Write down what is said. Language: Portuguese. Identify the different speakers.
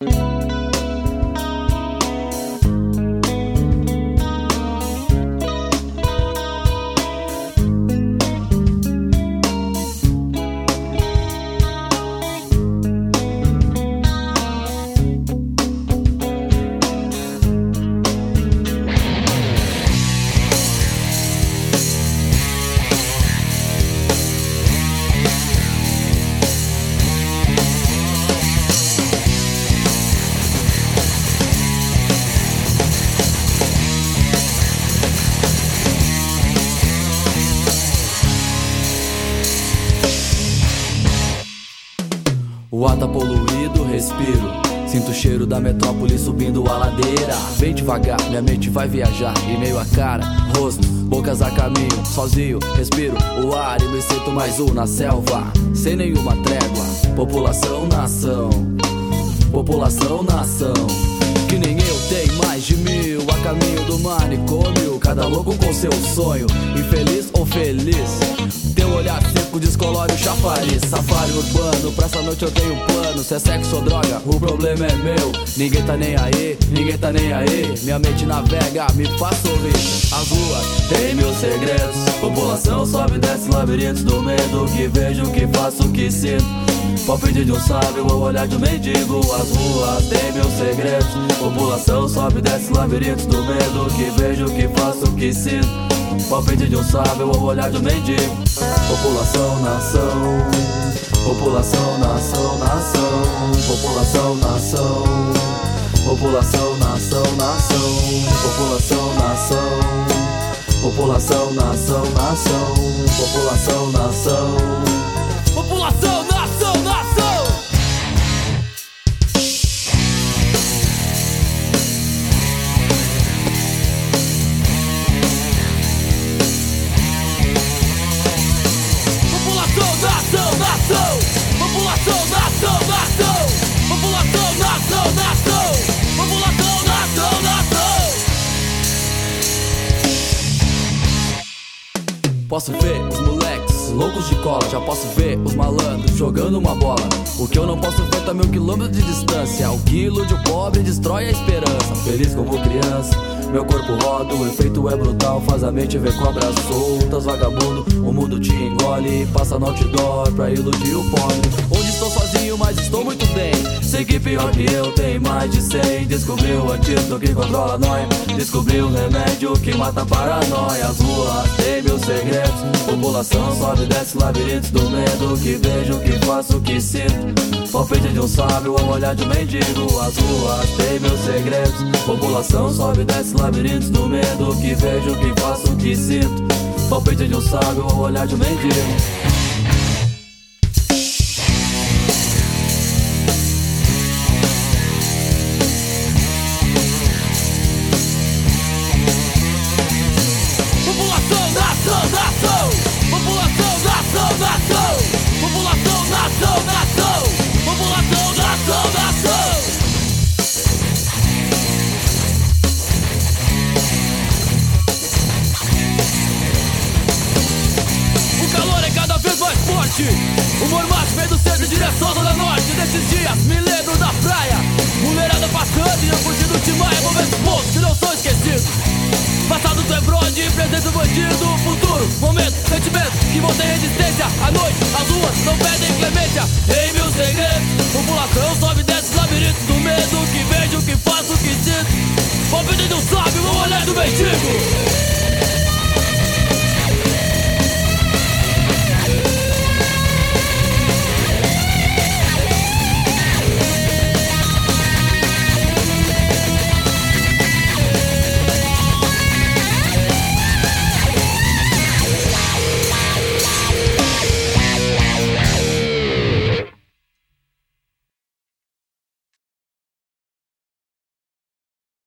Speaker 1: O ar tá poluído, respiro. Sinto o cheiro da metrópole subindo a ladeira. Bem devagar, minha mente vai viajar. E meio a cara, rosto, bocas a caminho. Sozinho, respiro o ar e me sinto mais um na selva. Sem nenhuma trégua. População, nação. População, nação. Que nem eu tem mais de 1000 a caminho do manicômio. Cada louco com seu sonho, infeliz ou feliz. Teu olhar seco descolore o chafariz. Safari urbano, pra essa noite eu tenho um plano. Se é sexo ou droga, o problema é meu. Ninguém tá nem aí, ninguém tá nem aí. Minha mente navega, me faz sorrir. As ruas têm mil segredos. População sobe e desce labirintos do medo. Que vejo, que faço, que sinto. Palpite de um sábio ou olhar de um mendigo. As ruas têm mil segredos. População sobe e desce labirintos do medo. Que vejo, que faço, que sinto. Palpite de um sábio ou olhar de um mendigo. População, nação. População, nação, nação. População, nação. População, nação, nação. População, nação. População, nação, nação. População, nação. População, nação, nação. População, nação, nação. População, nação, nação. População, nação, nação. População, nação, nação. Posso ver os moleques loucos de cola, já posso ver os malandros jogando uma bola. O que eu não posso ver tá 1000 quilômetros de distância. O que ilude o pobre destrói a esperança. Feliz como criança, meu corpo roda, o efeito é brutal. Faz a mente ver cobras soltas, vagabundo. O mundo te engole e passa no outdoor pra iludir o pobre. Onde estou sozinho, mas estou muito bem. Sei que pior que eu tem mais de 100. Descobri o antídoto que controla a nóia. Descobri o remédio que mata a paranoia. As ruas têm mil segredos. População sobe e desce labirintos do medo. Que vejo, que faço, que sinto. Palpite de um sábio ou olhar de um mendigo. As ruas têm mil segredos. População sobe e desce labirintos do medo. Que vejo, que faço, que sinto. Palpite de um sábio ou olhar de um mendigo. População, nação, nação. População, nação, nação. População, nação, nação. População, nação, nação. O calor é cada vez mais forte. O mormaço vem do centro em direção à zona norte. Desses dias me lembro da praia. Mulherada passando e eu curtindo o Timaya. Momentos bons que não são esquecidos. Passado tu é brode, presente do bandido. Futuro, momento, sentimento que vão ter resistência. À noite, as ruas não pedem clemência. Em mil segredos, população sobe e desce labirintos do medo. Que vejo, que faço, que sinto. Palpite de um sábio, o olhar do mendigo.